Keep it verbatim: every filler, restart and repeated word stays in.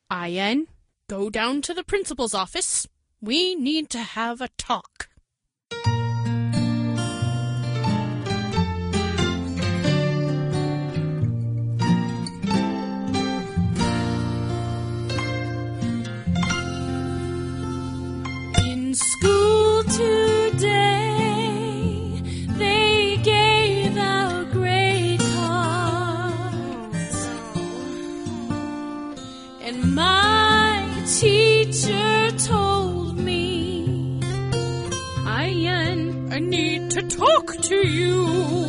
Ian, go down to the principal's office. We need to have a talk. In school today, they gave out grade cards, and my teacher told me, Ian, I need to talk to you.